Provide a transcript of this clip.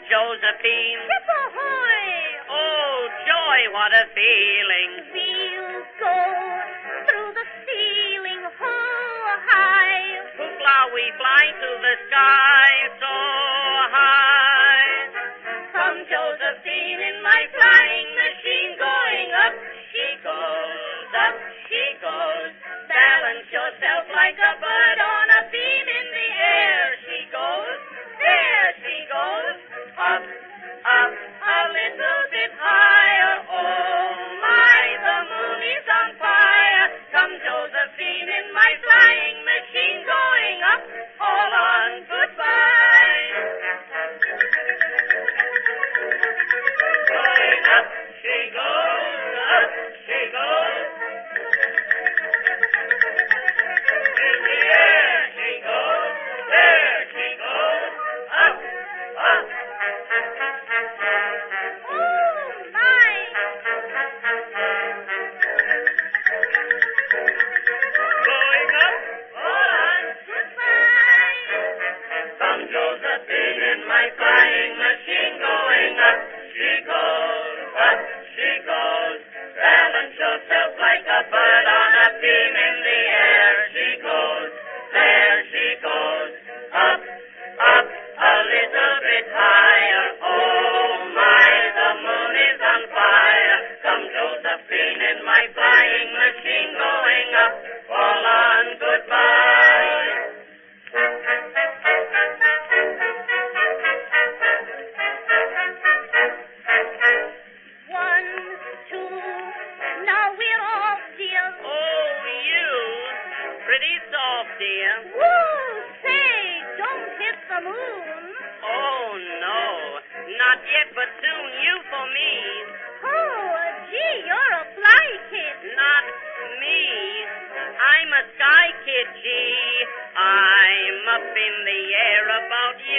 Josephine. Ship ahoy! Oh, joy, what a feeling. We'll go through the ceiling, ho, high. Hoopla, we fly to the sky so high. Come, Josephine, in my flying machine, going up she goes, up she goes. Balance yourself like a bird on a beam in the air. She goes, there she goes, up, up, a little bit higher. Oh my, the moon is on fire. Come, Josephine, in my flying machine, going up. Hold on, goodbye. Going up she goes, up she goes. In the air she goes, there she goes, up, up. Oh my! Going up. Hold on, goodbye. Come, Josephine, in my flying machine, going up. She goes, up she goes. Balance yourself like a bird on a beam in the air. She goes, there she goes, up, up, a little bit higher. Oh my, the moon is on fire. Come, Josephine, in my flying machine, going up. All on, goodbye. One, two, now we're off, dear. Oh, you. Pretty soft, dear. Woo! Say, don't hit the moon. Oh, no. Not yet, but soon. You for me. Oh, gee, you're a fly kid. Not me. I'm a sky kid, gee. I'm up in the air about you.